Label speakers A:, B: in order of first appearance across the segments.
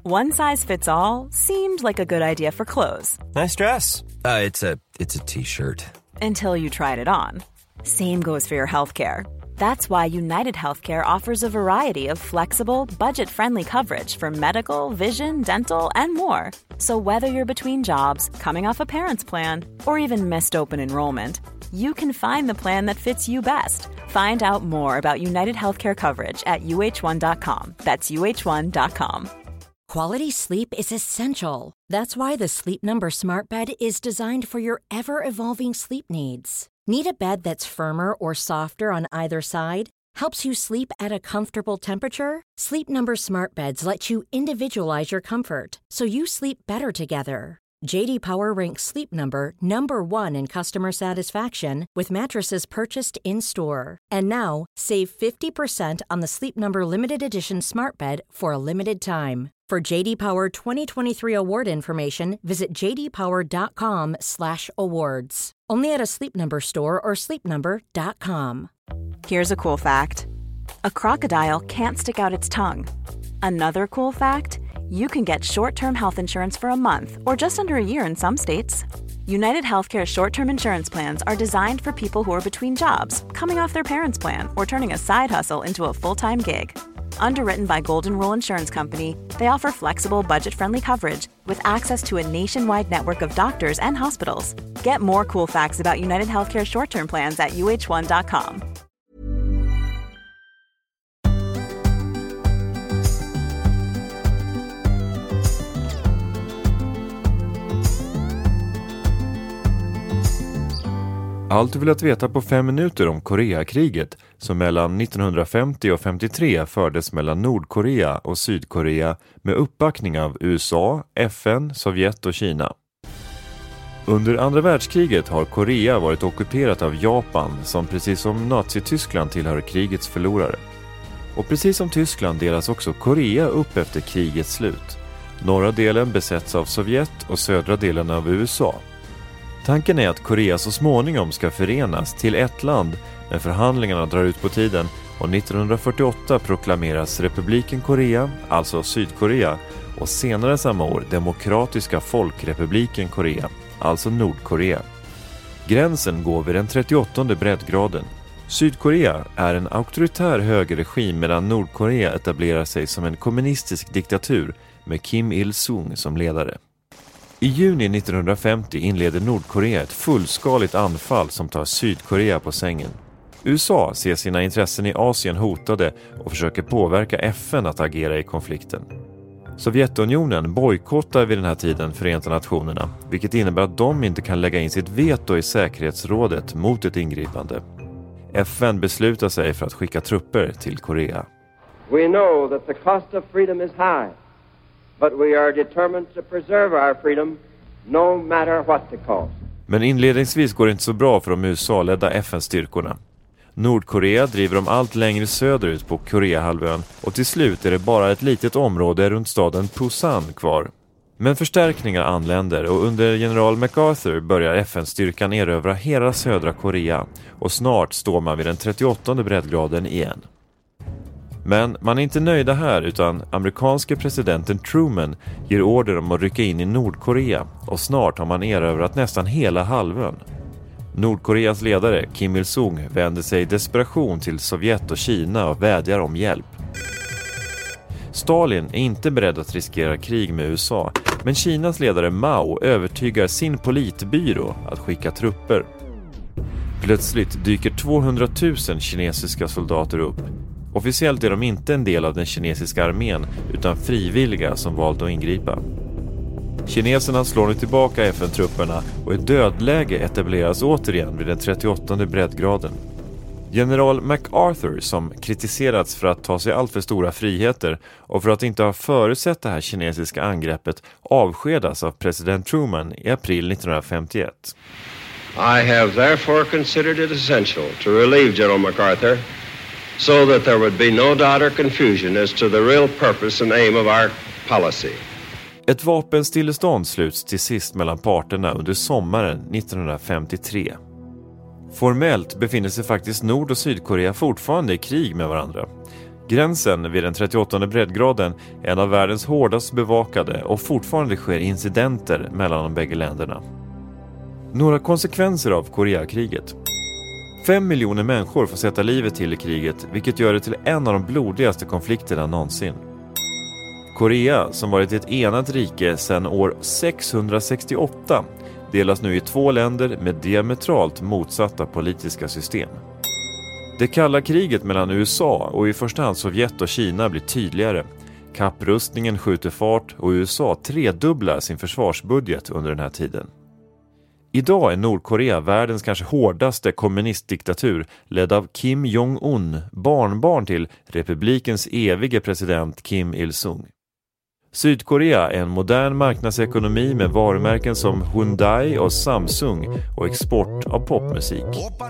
A: One size fits all seemed like a good idea for clothes.
B: Nice dress. It's a t-shirt.
A: Until you tried it on. Same goes for your healthcare. That's why United Healthcare offers a variety of flexible, budget-friendly coverage for medical, vision, dental, and more. So whether you're between jobs, coming off a parent's plan, or even missed open enrollment, you can find the plan that fits you best. Find out more about United Healthcare coverage at uh1.com. That's uh1.com.
C: Quality sleep is essential. That's why the Sleep Number Smart Bed is designed for your ever-evolving sleep needs. Need a bed that's firmer or softer on either side? Helps you sleep at a comfortable temperature? Sleep Number Smart Beds let you individualize your comfort, so you sleep better together. J.D. Power ranks Sleep Number #1 in customer satisfaction with mattresses purchased in-store. And now, save 50% on the Sleep Number Limited Edition Smart Bed for a limited time. For J.D. Power 2023 award information, visit jdpower.com/awards. Only at a Sleep Number store or sleepnumber.com.
A: Here's a cool fact. A crocodile can't stick out its tongue. Another cool fact, you can get short-term health insurance for a month or just under a year in some states. United Healthcare short-term insurance plans are designed for people who are between jobs, coming off their parents' plan, or turning a side hustle into a full-time gig. Underwritten by Golden Rule Insurance Company, they offer flexible, budget-friendly coverage with access to a nationwide network of doctors and hospitals. Get more cool facts about United Healthcare short-term plans at uh1.com.
D: Allt du vill att veta på 5 minuter om Koreakriget som mellan 1950 och 53 fördes mellan Nordkorea och Sydkorea med uppbackning av USA, FN, Sovjet och Kina. Under andra världskriget har Korea varit ockuperat av Japan som precis som Nazityskland tillhör krigets förlorare. Och precis som Tyskland delas också Korea upp efter krigets slut. Norra delen besätts av Sovjet och södra delen av USA. Tanken är att Korea så småningom ska förenas till ett land, men förhandlingarna drar ut på tiden och 1948 proklameras Republiken Korea, alltså Sydkorea, och senare samma år Demokratiska Folkrepubliken Korea, alltså Nordkorea. Gränsen går vid den 38:e breddgraden. Sydkorea är en auktoritär högerregim medan Nordkorea etablerar sig som en kommunistisk diktatur med Kim Il-sung som ledare. I juni 1950 inleder Nordkorea ett fullskaligt anfall som tar Sydkorea på sängen. USA ser sina intressen i Asien hotade och försöker påverka FN att agera i konflikten. Sovjetunionen bojkottar vid den här tiden Förenta Nationerna, vilket innebär att de inte kan lägga in sitt veto i säkerhetsrådet mot ett ingripande. FN beslutar sig för att skicka trupper till Korea.
E: We know that the cost of freedom is high. But we are determined to preserve our freedom no matter what the cost.
D: Men inledningsvis går det inte så bra för de USA-ledda FN-styrkorna. Nordkorea driver dem allt längre söderut på Koreahalvön och till slut är det bara ett litet område runt staden Pusan kvar. Men förstärkningar anländer och under general MacArthur börjar FN-styrkan erövra hela södra Korea och snart står man vid den 38:e breddgraden igen. Men man är inte nöjda här utan amerikanske presidenten Truman ger order om att rycka in i Nordkorea och snart har man erövrat nästan hela halvön. Nordkoreas ledare Kim Il-sung vänder sig i desperation till Sovjet och Kina och vädjar om hjälp. Stalin är inte beredd att riskera krig med USA, men Kinas ledare Mao övertygar sin politbyrå att skicka trupper. Plötsligt dyker 200 000 kinesiska soldater upp. Officiellt är de inte en del av den kinesiska armén utan frivilliga som valde att ingripa. Kineserna slår nu tillbaka FN-trupperna och ett dödläge etableras återigen vid den 38:e breddgraden. General MacArthur, som kritiserats för att ta sig allt för stora friheter och för att inte ha förutsett det här kinesiska angreppet, avskedas av president Truman i april 1951.
E: I have therefore considered it essential to relieve General MacArthur so that there would be no doubt or confusion as to the real purpose and aim of our policy.
D: Ett vapenstillestånd sluts till sist mellan parterna under sommaren 1953. Formellt befinner sig faktiskt Nord- och Sydkorea fortfarande i krig med varandra. Gränsen vid den 38:e breddgraden är en av världens hårdast bevakade och fortfarande sker incidenter mellan de bägge länderna. Några konsekvenser av Koreakriget. 5 miljoner människor får sätta livet till i kriget, vilket gör det till en av de blodigaste konflikterna någonsin. Korea, som varit ett enat rike sedan år 668, delas nu i 2 länder med diametralt motsatta politiska system. Det kalla kriget mellan USA och i första hand Sovjet och Kina blir tydligare. Kapprustningen skjuter fart och USA tredubblar sin försvarsbudget under den här tiden. Idag är Nordkorea världens kanske hårdaste kommunistdiktatur, ledd av Kim Jong-un, barnbarn till republikens evige president Kim Il-sung. Sydkorea är en modern marknadsekonomi med varumärken som Hyundai och Samsung och export av popmusik.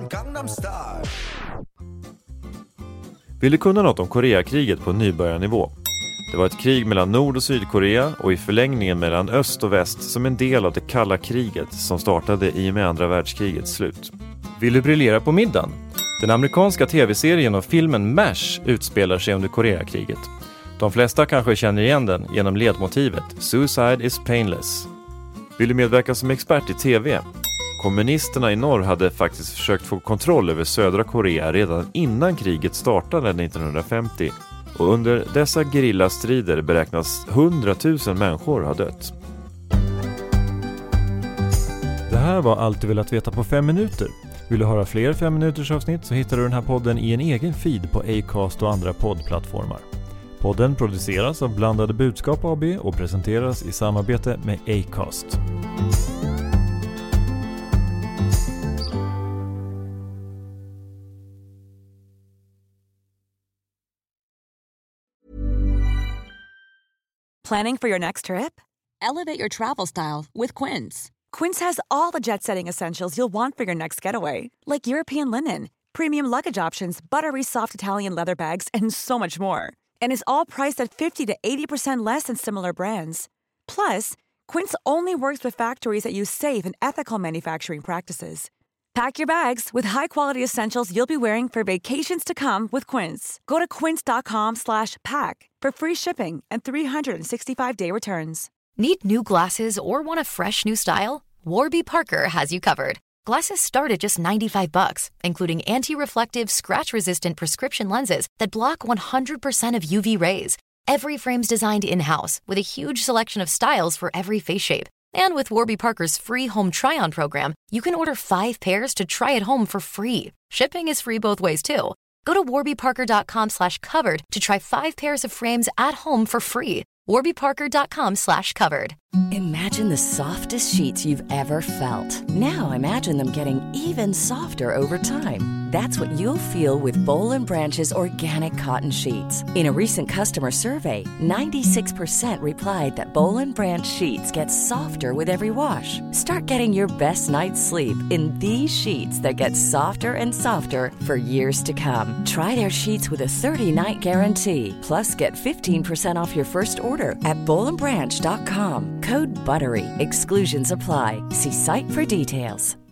D: Vill du kunna något om Koreakriget på nybörjarnivå? Det var ett krig mellan Nord- och Sydkorea och i förlängningen mellan öst och väst som en del av det kalla kriget som startade i och med andra världskrigets slut.
F: Vill du briljera på middagen? Den amerikanska tv-serien och filmen MASH utspelar sig under Koreakriget. De flesta kanske känner igen den genom ledmotivet Suicide is painless.
D: Vill du medverka som expert i tv? Kommunisterna i norr hade faktiskt försökt få kontroll över södra Korea redan innan kriget startade 1950. Och under dessa gerillastrider beräknas 100 000 människor ha dött.
F: Det här var allt du velat veta på 5 minuter. Vill du höra fler 5 minuters avsnitt så hittar du den här podden i en egen feed på Acast och andra poddplattformar. Podden produceras av Blandade Budskap AB och presenteras i samarbete med Acast.
G: Planning for your next trip?
H: Elevate your travel style with Quince.
G: Quince has all the jet-setting essentials you'll want for your next getaway, like European linen, premium luggage options, buttery soft Italian leather bags, and so much more. And is all priced at 50 to 80% less than similar brands. Plus, Quince only works with factories that use safe and ethical manufacturing practices. Pack your bags with high-quality essentials you'll be wearing for vacations to come with Quince. Go to quince.com/pack for free shipping and 365-day returns.
I: Need new glasses or want a fresh new style? Warby Parker has you covered. Glasses start at just $95, including anti-reflective, scratch-resistant prescription lenses that block 100% of UV rays. Every frame's designed in-house with a huge selection of styles for every face shape. And with Warby Parker's free home try-on program, you can order 5 pairs to try at home for free. Shipping is free both ways, too. Go to warbyparker.com/covered to try 5 pairs of frames at home for free. warbyparker.com/covered.
J: Imagine the softest sheets you've ever felt. Now imagine them getting even softer over time. That's what you'll feel with Boll & Branch's organic cotton sheets. In a recent customer survey, 96% replied that Boll & Branch sheets get softer with every wash. Start getting your best night's sleep in these sheets that get softer and softer for years to come. Try their sheets with a 30-night guarantee. Plus, get 15% off your first order at bollandbranch.com. Code BUTTERY. Exclusions apply. See site for details.